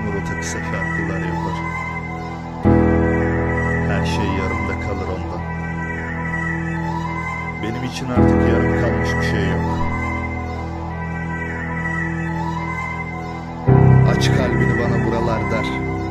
Rota kısa şarkılar yapar. Her şey yarımda kalır ondan. Benim için artık yarım kalmış bir şey yok. Aç kalbini bana buralar der.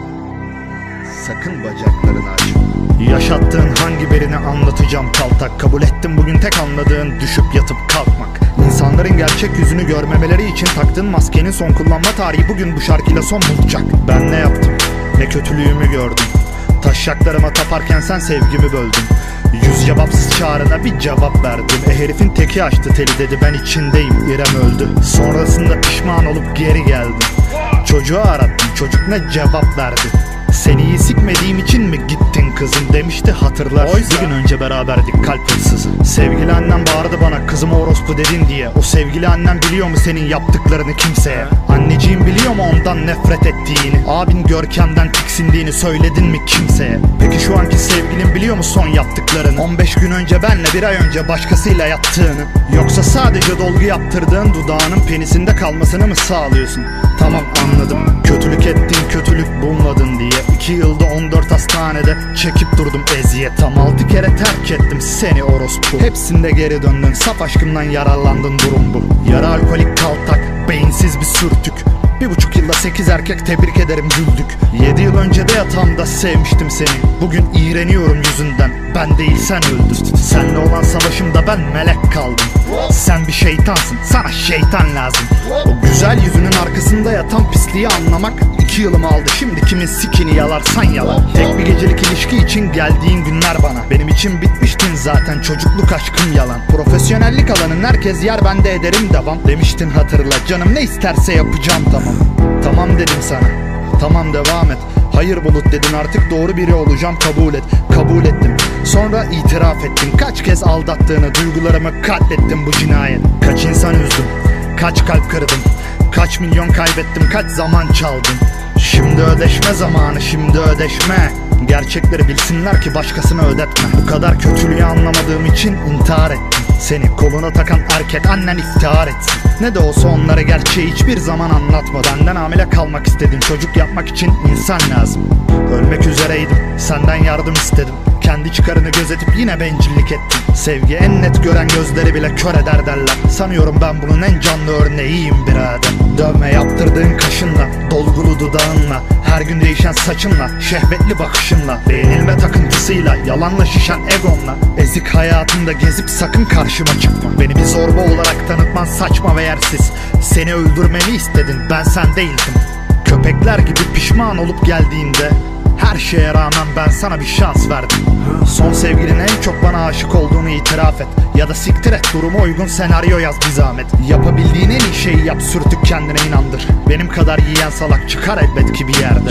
Sakın bacaklarını açma. Yaşattığın hangi birini anlatacağım kaltak. Kabul ettim bugün tek anladığın düşüp yatıp kalkmak. İnsanların gerçek yüzünü görmemeleri için taktığın maskenin son kullanma tarihi bugün bu şarkıyla son bulacak. Ben ne yaptım? Ne kötülüğümü gördüm. Taşaklarıma taparken sen sevgimi böldün. Yüz cevapsız çağrına bir cevap verdim. Herifin teki açtı teli dedi ben içindeyim. İrem öldü. Sonrasında pişman olup geri geldim. Çocuğu arattım, çocuk ne cevap verdi? Seni iyi sikmediğim için mi gittin kızım demişti hatırlar. Bir gün önce beraberdik kalp hırsızı. Sevgili annem bağırdı bana kızıma orospu dedin diye. O sevgili annem biliyor mu senin yaptıklarını kimseye? Anneciğim biliyor mu ondan nefret ettiğini? Abin Görkem'den tiksindiğini söyledin mi kimseye? Peki şu anki sevgilin biliyor mu son yaptıklarını? 15 gün önce benle bir ay önce başkasıyla yattığını? Yoksa sadece dolgu yaptırdığın dudağının penisinde kalmasını mı sağlıyorsun? Tamam anladım. Kötülük ettin kötülük bulmadın diye 2 yılda 14 hastanede çekip durdum eziyet. Tam 6 kere terk ettim seni orospu. Hepsinde geri döndün, saf aşkımdan yararlandın, durum bu. Yarı alkolik kaltak, beyinsiz bir sürtük. 1,5 yılda 8 erkek tebrik ederim güldük. 7 yıl önce de yatağımda sevmiştim seni. Bugün iğreniyorum yüzünden, ben değil sen öldün. Seninle olan savaşımda ben melek kaldım. Sen bir şeytansın, sana şeytan lazım. O güzel yüzünün arkasında yatan pisliği anlamak 2 yılımı aldı. Şimdi kimin sikini yalarsan yalar. Tek bir gecelik ilişki için geldiğin günler bana. Benim için bitmiştin zaten, çocukluk aşkım yalan. Profesyonellik alanın herkes yer, ben de ederim devam. Demiştin hatırla canım ne isterse yapacağım tamam. Tamam dedim sana, tamam devam et. Hayır Bulut dedin artık doğru biri olacağım kabul et. Kabul ettim. Sonra itiraf ettin. Kaç kez aldattığını, duygularımı katlettin, bu cinayet. Kaç insan üzdüm, kaç kalp kırdım, kaç milyon kaybettim, kaç zaman çaldım. Şimdi ödeşme zamanı, şimdi ödeşme. Gerçekleri bilsinler ki başkasına ödetme. Bu kadar kötülüğü anlamadığım için intihar ettim. Seni koluna takan erkek annen iftihar etsin. Ne de olsa onlara gerçeği hiçbir zaman anlatma. Benden hamile kalmak istedin, çocuk yapmak için insan lazım. Ölmek üzereydim, senden yardım istedim. Kendi çıkarını gözetip yine bencillik ettin. Sevgi en net gören gözleri bile kör eder derler. Sanıyorum ben bunun en canlı örneğiyim birader. Dövme yaptırdığın kaşınla, dolgulu dudağınla, her gün değişen saçınla, şehvetli bakışınla, beğenilme takıntısıyla, yalanla şişen egonla, ezik hayatında gezip sakın karşıma çıkma. Beni bir zorba olarak tanıtman saçma ve yersiz. Seni öldürmemi istedin, ben sen değildim. Köpekler gibi pişman olup geldiğinde her şeye rağmen ben sana bir şans verdim. Son sevgilin en çok bana aşık olduğunu itiraf et. Ya da siktir et, duruma uygun senaryo yaz bir zahmet. Yapabildiğin en iyi şeyi yap, sürtük kendine inandır. Benim kadar yiyen salak çıkar elbet ki bir yerde.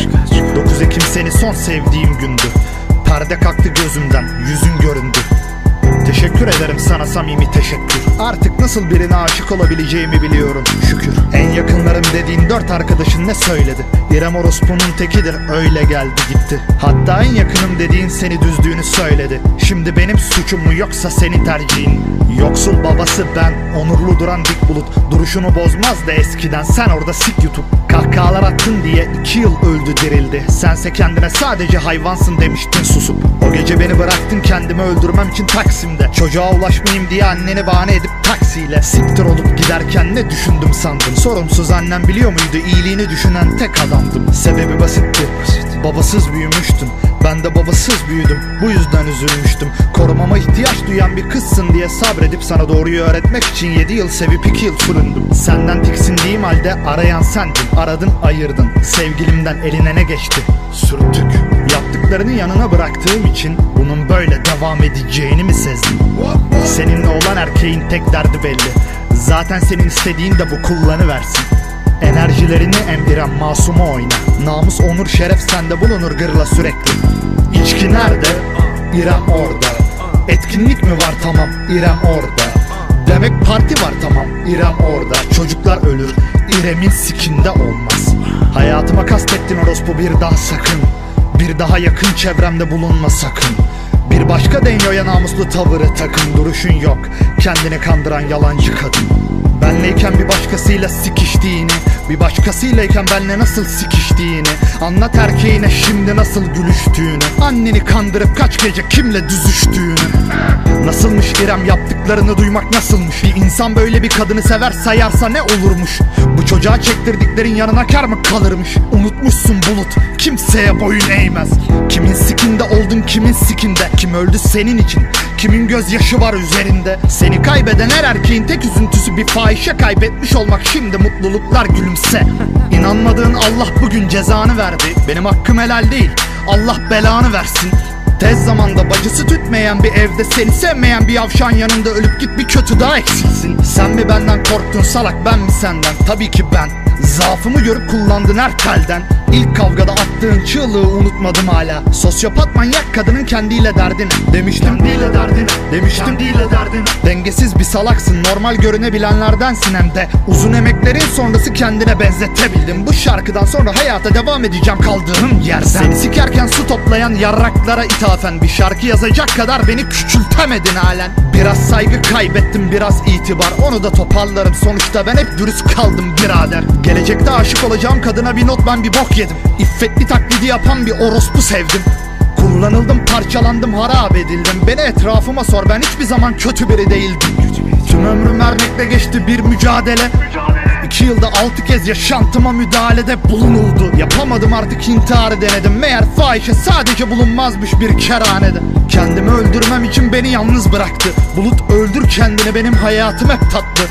9 Ekim seni son sevdiğim gündü. Perde kalktı gözümden, yüzün göründü. Teşekkür ederim sana samimi teşekkür. Artık nasıl birine aşık olabileceğimi biliyorum şükür. En yakınlarım dediğin 4 arkadaşın ne söyledi? İrem orospunun tekidir, öyle geldi gitti. Hatta en yakınım dediğin seni düzdüğünü söyledi. Şimdi benim suçum mu yoksa senin tercihin? Yoksul babası ben, onurlu duran dik bulut. Duruşunu bozmazdı eskiden, sen orada sik YouTube. Kahkahalar attın diye 2 yıl öldü dirildi. Sense kendine sadece hayvansın demiştin susup. O gece beni bıraktın kendimi öldürmem için Taksim'de. Çocuğa ulaşmayayım diye anneni bahane edip taksiyle siktir olup giderken ne düşündüm sandın? Sorumsuz annem biliyor muydu iyiliğini düşünen tek adamdım. Sebebi basitti, babasız büyümüştün. Ben de babasız büyüdüm, bu yüzden üzülmüştüm. Korumama ihtiyaç duyan bir kızsın diye sabredip sana doğruyu öğretmek için 7 yıl sevip 2 yıl süründüm. Senden tiksindiğim halde arayan sendin. Aradın ayırdın, sevgilimden eline ne geçti? Sürtük. Yaptıklarını yanına bıraktığım için bunun böyle devam edeceğini mi sezdin? Seninle olan erkeğin tek derdi belli. Zaten senin istediğin de bu, kullanıversin. Enerjilerini emdiren masuma oyna. Namus, onur, şeref sende bulunur gırla sürekli. İçki nerede? İrem orada. Etkinlik mi var? Tamam, İrem orada. Demek parti var, tamam, İrem orada. Çocuklar ölür, İrem'in sikinde olmaz. Hayatıma kastettin orospu, bir daha sakın. Bir daha yakın çevremde bulunma sakın. Bir başka denyoya namuslu tavırı takın. Duruşun yok, kendini kandıran yalancı kadın. Benleyken bir başkasıyla sikiştiğini, bir başkasıyleyken benle nasıl sikiştiğini anlat erkeğine, şimdi nasıl gülüştüğünü, anneni kandırıp kaç gece kimle düzüştüğünü. Nasılmış İrem, yaptıklarını duymak nasılmış? Bir insan böyle bir kadını sever sayarsa ne olurmuş? Bu çocuğa çektirdiklerin yanına kar mı kalırmış? Unutmuşsun Bulut, kimseye boyun eğmez. Kimin sikinde oldun, kimin sikinde? Kim öldü senin için? Kimin gözyaşı var üzerinde? Seni kaybeden her erkeğin tek üzüntüsü bir fahişe kaybetmiş olmak. Şimdi mutluluklar gülümse. İnanmadığın Allah bugün cezanı verdi. Benim hakkım helal değil, Allah belanı versin. Tez zamanda bacısı tütmeyen bir evde seni sevmeyen bir yavşan yanında ölüp git, bir kötü daha eksilsin. Sen mi benden korktun salak, ben mi senden? Tabii ki ben. Zaafımı görüp kullandın her telden. İlk kavgada attığın çığlığı unutmadım hala. Sosyopat manyak kadının kendiyle derdini. Demiştim kendiyle derdini, demiştim kendiyle derdini. Dengesiz bir salaksın, normal görünebilenlerdensin hem de. Uzun emeklerin sonrası kendine benzetebildim. Bu şarkıdan sonra hayata devam edeceğim kaldığım yerden. Seni sikerken su toplayan yarraklara ithafen bir şarkı yazacak kadar beni küçültemedin halen. Biraz saygı kaybettim, biraz itibar, onu da toparlarım. Sonuçta ben hep dürüst kaldım birader. Gelecekte aşık olacağım kadına bir not, ben bir bok yedim. İffetli taklidi yapan bir orospu sevdim. Kullanıldım, parçalandım, harap edildim. Beni etrafıma sor, ben hiçbir zaman kötü biri değildim. Tüm ömrüm vermekle geçti bir mücadele. 2 yılda 6 kez yaşantıma müdahalede bulunuldu. Yapamadım, artık intiharı denedim. Meğer fahişe sadece bulunmazmış bir kerhanede. Kendimi öldürmem için beni yalnız bıraktı. Bulut, öldür kendini, benim hayatım hep tatlı.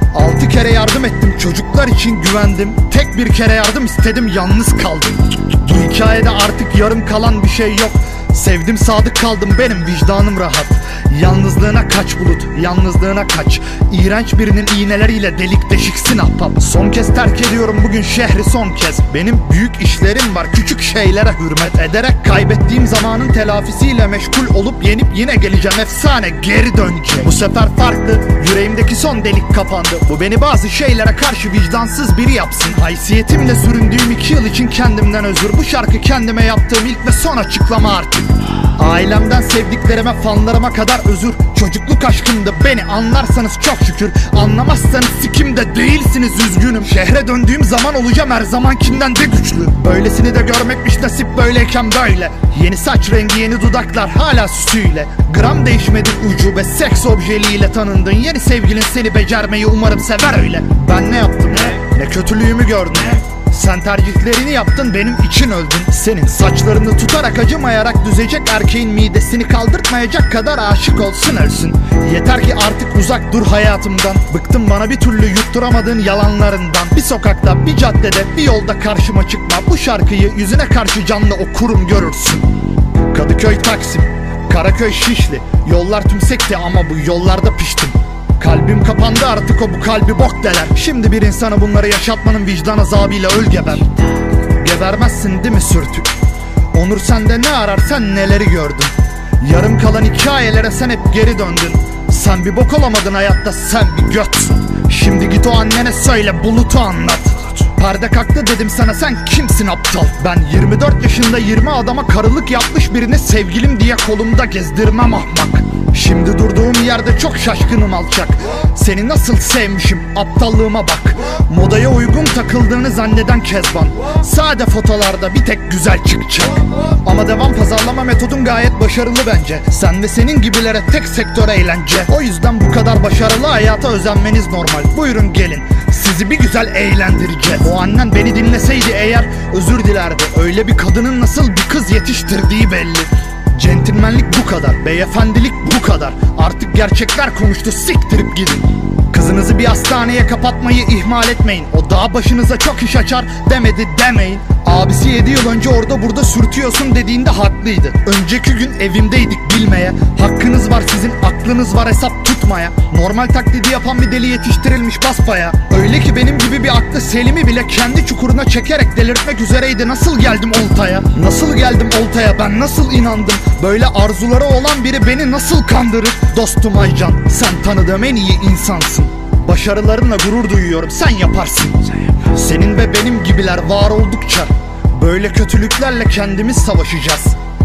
6 kere yardım ettim, çocuklar için güvendim. Tek bir kere yardım istedim, yalnız kaldım. Bu hikayede artık yarım kalan bir şey yok. Sevdim, sadık kaldım, benim vicdanım rahat. Yalnızlığına kaç Bulut, yalnızlığına kaç. İğrenç birinin iğneleriyle delik deşiksin ahbap. Son kez terk ediyorum bugün şehri, son kez. Benim büyük işlerim var, küçük şeylere hürmet ederek. Kaybettiğim zamanın telafisiyle meşgul olup yenip yine geleceğim, efsane geri dönecek. Bu sefer farklı, yüreğimdeki son delik kapandı. Bu beni bazı şeylere karşı vicdansız biri yapsın. Haysiyetimle süründüğüm 2 yıl için kendimden özür. Bu şarkı kendime yaptığım ilk ve son açıklama artık. Ailemden sevdiklerime, fanlarıma kadar özür. Çocukluk aşkımdı, beni anlarsanız çok şükür. Anlamazsanız sikimde değilsiniz, üzgünüm. Şehre döndüğüm zaman olacağım her zamankinden de güçlü. Böylesini de görmekmiş nasip, böyleyken böyle. Yeni saç rengi, yeni dudaklar, hala süsüyle. Gram değişmedin, ucube seks objeliyle tanındın. Yeni sevgilin seni becermeyi umarım sever öyle. Ben ne yaptım, ne kötülüğümü gördün, sen tercihlerini yaptın, benim için öldün. Senin saçlarını tutarak acımayarak düzecek erkeğin midesini kaldırtmayacak kadar aşık olsun ölsün. Yeter ki artık uzak dur hayatımdan. Bıktım bana bir türlü yutturamadığın yalanlarından. Bir sokakta, bir caddede, bir yolda karşıma çıkma. Bu şarkıyı yüzüne karşı canlı okurum, görürsün. Kadıköy, Taksim, Karaköy, Şişli. Yollar tümsekti ama bu yollarda piştim. Kalbim kapandı artık, o bu kalbi bok deler. Şimdi bir insanı bunları yaşatmanın vicdan azabıyla öl geber. Gebermezsin değil mi sürtük? Onur sende ne arar, sen neleri gördün? Yarım kalan hikayelere sen hep geri döndün. Sen bir bok olamadın hayatta, sen bir götsün. Şimdi git o annene söyle, Bulut'u anlat. Perde kalktı dedim sana, sen kimsin aptal? Ben 24 yaşında 20 adama karılık yapmış birini sevgilim diye kolumda gezdirmem ahmak. Şimdi durduğum yerde çok şaşkınım alçak. Seni nasıl sevmişim, aptallığıma bak. Modaya uygun takıldığını zanneden kezban. Sade fotolarda bir tek güzel çıkacak. Ama devam pazarlama metodun gayet başarılı bence. Sen ve senin gibilere tek sektör eğlence. O yüzden bu kadar başarılı hayata özenmeniz normal. Buyurun gelin, sizi bir güzel eğlendireceğiz. O annen beni dinleseydi eğer özür dilerdi. Öyle bir kadının nasıl bir kız yetiştirdiği belli. Centilmenlik bu kadar, beyefendilik bu kadar. Artık gerçekler konuştu, siktirip gidin. Kızınızı bir hastaneye kapatmayı ihmal etmeyin. O dağ başınıza çok iş açar demedi demeyin. Abisi 7 yıl önce orada burada sürtüyorsun dediğinde haklıydı. Önceki gün evimdeydik bilmeye. Hakkınız var sizin, aklınız var hesap tutmaya. Normal taklidi yapan bir deli yetiştirilmiş basbaya. Öyle ki benim gibi bir aklı selimi bile kendi çukuruna çekerek delirtmek üzereydi. Nasıl geldim oltaya? Nasıl geldim oltaya? Ben nasıl inandım? Böyle arzuları olan biri beni nasıl kandırır? Dostum Aycan, sen tanıdığım en iyi insansın. Başarılarınla gurur duyuyorum, sen yaparsın. Senin ve benim gibiler var oldukça böyle kötülüklerle kendimiz savaşacağız.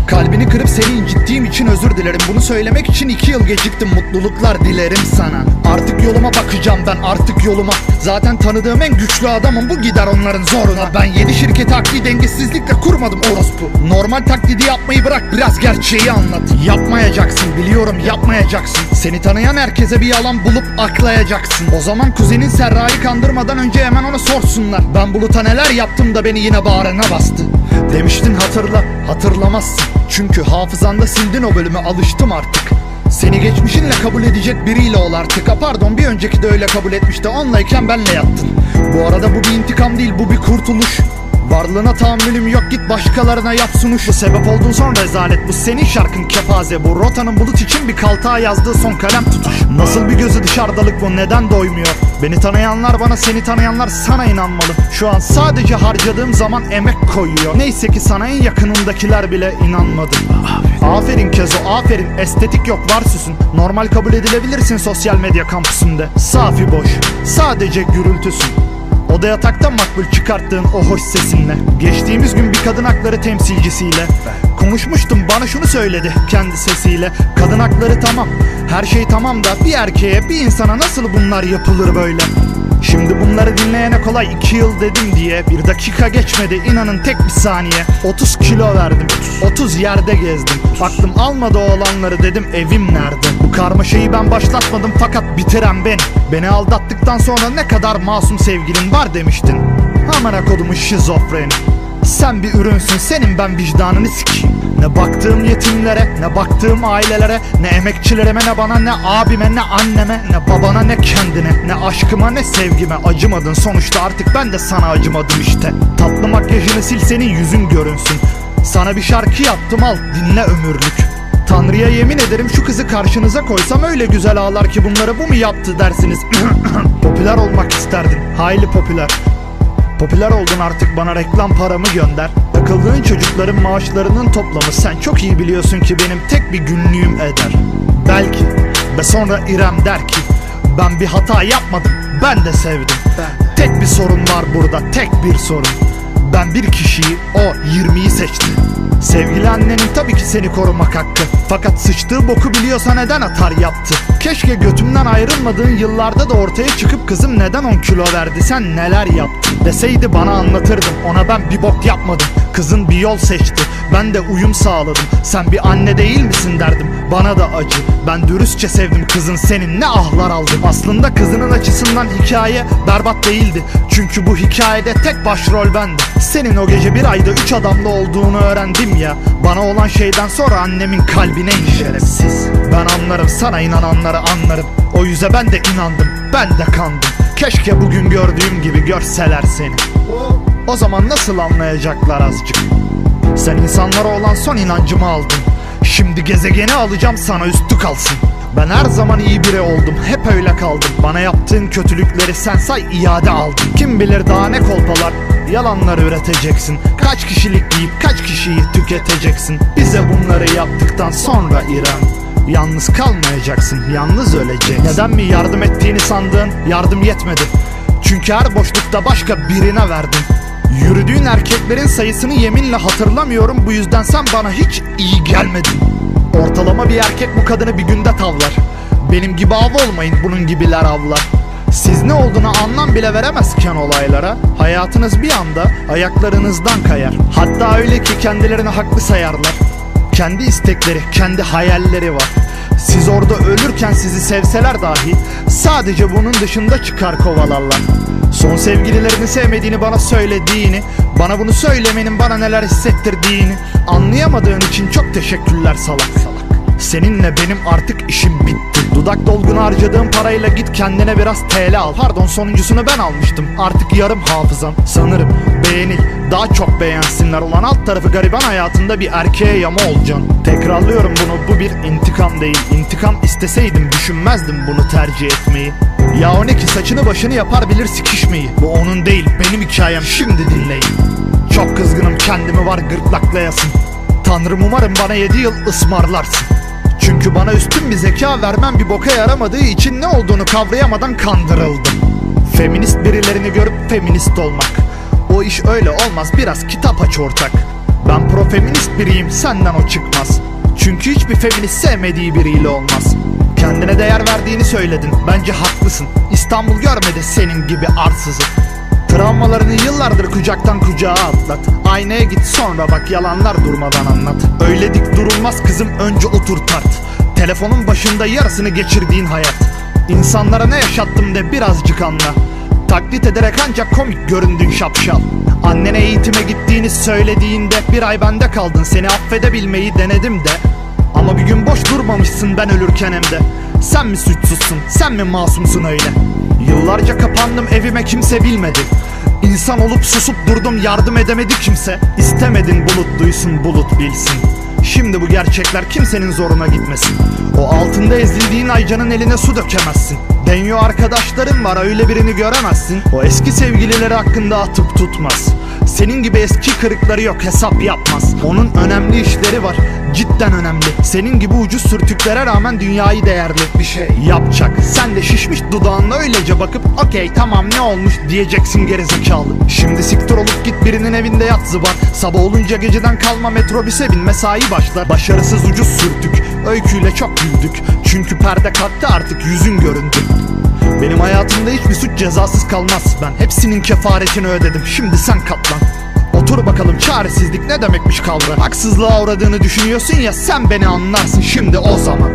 Kalbini kırıp seni incittiğim için özür dilerim. Bunu söylemek için 2 yıl geciktim, mutluluklar dilerim sana. Artık yoluma bakacağım ben, artık yoluma. Zaten tanıdığım en güçlü adamım, bu gider onların zoruna. Ben 7 şirketi akli dengesizlikle kurmadım orospu. Normal taklidi yapmayı bırak, biraz gerçeği anlat. Yapmayacaksın, biliyorum yapmayacaksın. Seni tanıyan herkese bir yalan bulup aklayacaksın. O zaman kuzenin Serra'yı kandırmadan önce hemen ona sorsunlar. Ben Bulut'a neler yaptım da beni yine bağrına bastı. Demiştin hatırla, hatırlamazsın. Çünkü hafızanda sildin o bölümü, alıştım artık. Seni geçmişinle kabul edecek biriyle ol artık. Pardon, bir önceki de öyle kabul etmişti, onlayken benle yattın. Bu arada bu bir intikam değil, bu bir kurtuluş. Varlığına tahammülüm yok, git başkalarına yap sunuş. Bu sebep oldun son rezalet, bu senin şarkın kepaze. Bu rotanın Bulut için bir kaltağa yazdığı son kalem tutuş. Nasıl bir gözü dışarıdalık bu, neden doymuyor? Beni tanıyanlar bana, seni tanıyanlar sana inanmalı. Şu an sadece harcadığım zaman emek koyuyor. Neyse ki sana en yakınındakiler bile inanmadı. Aferin Kezo, aferin. Estetik yok, var süsün. Normal kabul edilebilirsin sosyal medya kampüsünde. Safi boş, sadece gürültüsün. O da yataktan makbul çıkarttığın o hoş sesinle. Geçtiğimiz gün bir kadın hakları temsilcisiyle konuşmuştum, bana şunu söyledi kendi sesiyle. Kadın hakları tamam, her şey tamam da bir erkeğe, bir insana nasıl bunlar yapılır böyle? Şimdi bunları dinleyene kolay 2 yıl dedim diye. 1 dakika geçmedi inanın, tek bir saniye. 30 kilo verdim, 30 yerde gezdim. Aklım almadı o olanları, dedim evim nerede? Bu karmaşayı ben başlatmadım fakat bitiren benim. Beni aldattıktan sonra ne kadar masum sevgilin var demiştin. Amına kodumun şizofreni. Sen bir ürünsün, senin ben vicdanını sikeyim. Ne baktığım yetimlere, ne baktığım ailelere, ne emekçilerime, ne bana, ne abime, ne anneme, ne babana, ne kendine, ne aşkıma, ne sevgime acımadın. Sonuçta artık ben de sana acımadım işte. Tatlı makyajını sil, senin yüzün görünsün. Sana bir şarkı yaptım, al dinle ömürlük. Tanrı'ya yemin ederim şu kızı karşınıza koysam öyle güzel ağlar ki bunları bu mu yaptı dersiniz. Popüler olmak isterdin, hayli popüler. Popüler oldun artık, bana reklam paramı gönder. Takıldığın çocukların maaşlarının toplamı sen çok iyi biliyorsun ki benim tek bir günlüğüm eder. Belki ve sonra İrem der ki ben bir hata yapmadım, ben de sevdim. Tek bir sorun var burada, tek bir sorun. Ben bir kişiyi, o 20'yi seçti. Sevgili annenin tabii ki seni korumak hakkı. Fakat sıçtığı boku biliyorsa neden atar yaptı? Keşke götümden ayrılmadığın yıllarda da ortaya çıkıp kızım neden 10 kilo verdi, sen neler yaptın deseydi bana anlatırdım. Ona ben bir bok yapmadım, kızın bir yol seçti, ben de uyum sağladım. Sen bir anne değil misin derdim, bana da acı. Ben dürüstçe sevdim, kızın senin ne ahlar aldı. Aslında kızının açısından hikaye berbat değildi. Çünkü bu hikayede tek başrol bendim. Senin o gece bir ayda 3 adamla olduğunu öğrendim ya. Bana olan şeyden sonra annemin kalbine in şerefsiz. Ben anlarım, sana inananları anlarım. O yüze ben de inandım, ben de kandım. Keşke bugün gördüğüm gibi görseler seni. O zaman nasıl anlayacaklar azıcık? Sen insanlara olan son inancımı aldın. Şimdi gezegeni alacağım, sana üstü kalsın. Ben her zaman iyi biri oldum, hep öyle kaldım. Bana yaptığın kötülükleri sen say, iade aldım. Kim bilir daha ne kolpalar, yalanlar üreteceksin. Kaç kişilik yiyip kaç kişiyi tüketeceksin. Bize bunları yaptıktan sonra İrem, yalnız kalmayacaksın, yalnız öleceksin. Neden mi yardım ettiğini sandın, yardım yetmedi. Çünkü her boşlukta başka birine verdin. Yürüdüğün erkeklerin sayısını yeminle hatırlamıyorum. Bu yüzden sen bana hiç iyi gelmedin. Ortalama bir erkek bu kadını bir günde tavlar. Benim gibi av olmayın, bunun gibiler avlar. Siz ne olduğunu anlam bile veremezken olaylara, hayatınız bir anda ayaklarınızdan kayar. Hatta öyle ki kendilerini haklı sayarlar. Kendi istekleri, kendi hayalleri var. Siz orada ölürken sizi sevseler dahi sadece bunun dışında çıkar kovalarlar. Son sevgililerini sevmediğini bana söylediğini, bana bunu söylemenin bana neler hissettirdiğini anlayamadığın için çok teşekkürler salak. Seninle benim artık işim bitti. Dudak dolgunu harcadığım parayla git kendine biraz TL al. Pardon, sonuncusunu ben almıştım, artık yarım hafızam. Sanırım beğenil, daha çok beğensinler olan alt tarafı gariban hayatında bir erkeğe yama olacaksın. Tekrarlıyorum bunu, bu bir intikam değil. İntikam isteseydim düşünmezdim bunu tercih etmeyi. Ya o ne ki, saçını başını yapar bilir sikişmeyi. Bu onun değil, benim hikayem, şimdi dinleyin. Çok kızgınım, kendimi var gırtlaklayasın. Tanrım umarım bana 7 yıl ısmarlarsın. Çünkü bana üstün bir zeka vermem bir boka yaramadığı için ne olduğunu kavrayamadan kandırıldım. Feminist birilerini görüp feminist olmak, o iş öyle olmaz, biraz kitap aç ortak. Ben profeminist biriyim, senden o çıkmaz. Çünkü hiçbir feminist sevmediği biriyle olmaz. Kendine değer verdiğini söyledin, bence haklısın. İstanbul görmedi senin gibi arsızı. Travmalarını yıllardır kucaktan kucağa atlat. Aynaya git sonra bak, yalanlar durmadan anlat. Öyle dik durulmaz kızım, önce otur tart. Telefonun başında yarısını geçirdiğin hayat. İnsanlara ne yaşattım de birazcık anla. Taklit ederek ancak komik göründün şapşal. Annene eğitime gittiğini söylediğinde bir ay bende kaldın. Seni affedebilmeyi denedim de, ama bir gün boş durmamışsın ben ölürken hem de. Sen mi suçsuzsun, sen mi masumsun öyle? Yıllarca kapandım evime, kimse bilmedi. İnsan olup susup durdum, yardım edemedi kimse. İstemedin bulut duysun, bulut bilsin. Şimdi bu gerçekler kimsenin zoruna gitmesin. O altında ezildiğin Aycan'ın eline su dökemezsin. Denyo arkadaşların var, öyle birini göremezsin. O eski sevgilileri hakkında atıp tutmaz. Senin gibi eski kırıkları yok, hesap yapmaz. Onun önemli işleri var, cidden önemli. Senin gibi ucuz sürtüklere rağmen dünyayı değerli bir şey yapacak. Sen de şişmiş dudağınla öylece bakıp okey tamam ne olmuş diyeceksin gerizekalı. Şimdi siktir olup git birinin evinde yat zıbar. Sabah olunca geceden kalma metrobüse bin, mesai başlar. Başarısız ucuz sürtük, öyküyle çok güldük. Çünkü perde kalktı artık, yüzün göründü. Benim hayatımda hiçbir suç cezasız kalmaz. Ben hepsinin kefaretini ödedim, şimdi sen katlan. Otur bakalım, çaresizlik ne demekmiş kavra. Haksızlığa uğradığını düşünüyorsun ya, sen beni anlarsın şimdi o zaman.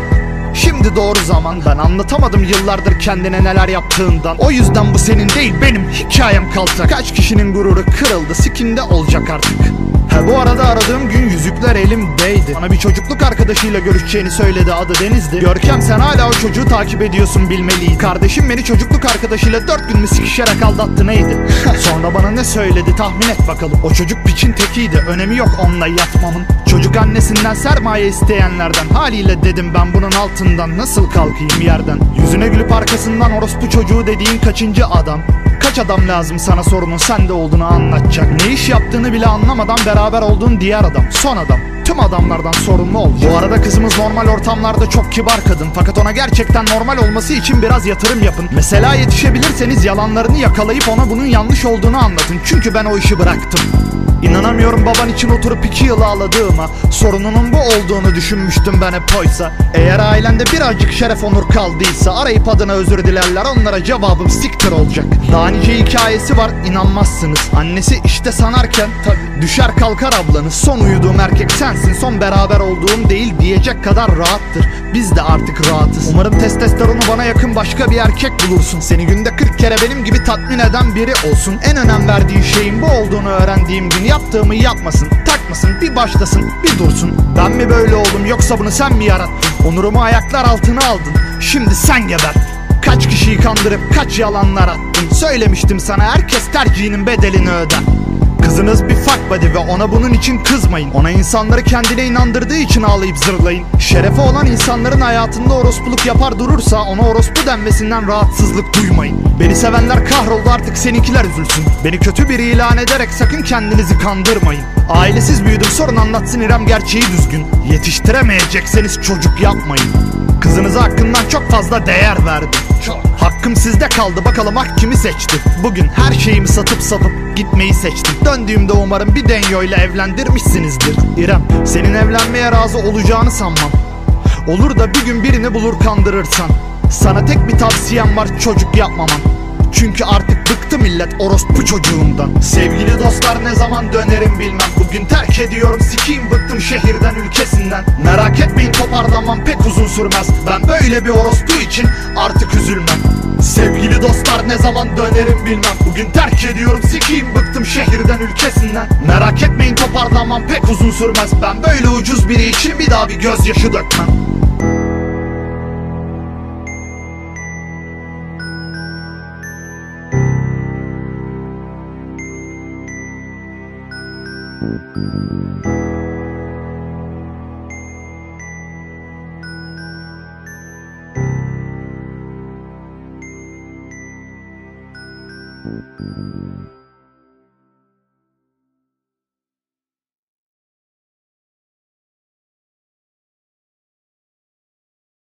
Şimdi doğru zaman. Ben anlatamadım yıllardır kendine neler yaptığından. O yüzden bu senin değil benim hikayem kalacak. Kaç kişinin gururu kırıldı, sikinde olacak artık. Bu arada aradığım gün yüzükler elimdeydi. Bana bir çocukluk arkadaşıyla görüşeceğini söyledi, adı Deniz'di. Görkem, sen hala o çocuğu takip ediyorsun bilmeliydin. Kardeşim beni çocukluk arkadaşıyla 4 gün mü sikişerek aldattı neydi? Sonra bana ne söyledi tahmin et bakalım. O çocuk piçin tekiydi, önemi yok onunla yatmamın. Çocuk annesinden sermaye isteyenlerden. Haliyle dedim ben bunun altından nasıl kalkayım yerden. Yüzüne gülüp arkasından orospu çocuğu dediğin kaçıncı adam? Kaç adam lazım sana sorunun sende olduğunu anlatacak? Ne iş yaptığını bile anlamadan beraber olduğun diğer adam, son adam. Tüm adamlardan sorumlu olacak. Bu arada kızımız normal ortamlarda çok kibar kadın. Fakat ona gerçekten normal olması için biraz yatırım yapın. Mesela yetişebilirseniz yalanlarını yakalayıp ona bunun yanlış olduğunu anlatın. Çünkü ben o işi bıraktım. İnanamıyorum baban için oturup 2 yıl ağladığıma. Sorununun bu olduğunu düşünmüştüm ben hep oysa. Eğer ailende birazcık şeref onur kaldıysa, arayıp adına özür dilerler, onlara cevabım siktir olacak. Daha nice hikayesi var, inanmazsınız. Annesi işte sanarken düşer kalkar ablanız. Son uyuduğum erkek sensin, son beraber olduğum değil diyecek kadar rahattır. Biz de artık rahatız. Umarım testosteronu bana yakın başka bir erkek bulursun. Seni günde 40 kere benim gibi tatmin eden biri olsun. En önem verdiğin şeyin bu olduğunu öğrendiğim gün yaptığımı yapmasın, takmasın, bir başlasın, bir dursun. Ben mi böyle oldum yoksa bunu sen mi yarattın? Onurumu ayaklar altına aldın, şimdi sen geber. Kaç kişiyi kandırıp kaç yalanlar attın. Söylemiştim sana, herkes tercihinin bedelini öder. Kızınız bir fuck buddy ve ona bunun için kızmayın. Ona insanları kendine inandırdığı için ağlayıp zırlayın. Şerefi olan insanların hayatında orospuluk yapar durursa ona orospu denmesinden rahatsızlık duymayın. Beni sevenler kahroldu, artık seninkiler üzülsün. Beni kötü biri ilan ederek sakın kendinizi kandırmayın. Ailesiz büyüdüm, sorun anlatsın İrem gerçeği düzgün. Yetiştiremeyecekseniz çocuk yapmayın. Kızınıza hakkından çok fazla değer verdim. Hakkım sizde kaldı, bakalım hak kimi seçti. Bugün her şeyimi satıp gitmeyi seçtim. Döndüğümde umarım bir denyoyla evlendirmişsinizdir. İrem, senin evlenmeye razı olacağını sanmam. Olur da bir gün birini bulur kandırırsan. Sana tek bir tavsiyem var, çocuk yapmaman. Çünkü artık bıktı millet orospu çocuğundan. Sevgili dostlar, ne zaman dönerim bilmem. Bugün terk ediyorum, sikiyim bıktım şehirden ülkesinden. Merak etmeyin, toparlanmam pek uzun sürmez. Ben böyle bir orospu için artık üzülmem. Sevgili dostlar, ne zaman dönerim bilmem. Bugün terk ediyorum, sikiyim bıktım şehirden ülkesinden. Merak etmeyin, toparlanmam pek uzun sürmez. Ben böyle ucuz biri için bir daha bir gözyaşı dökmem.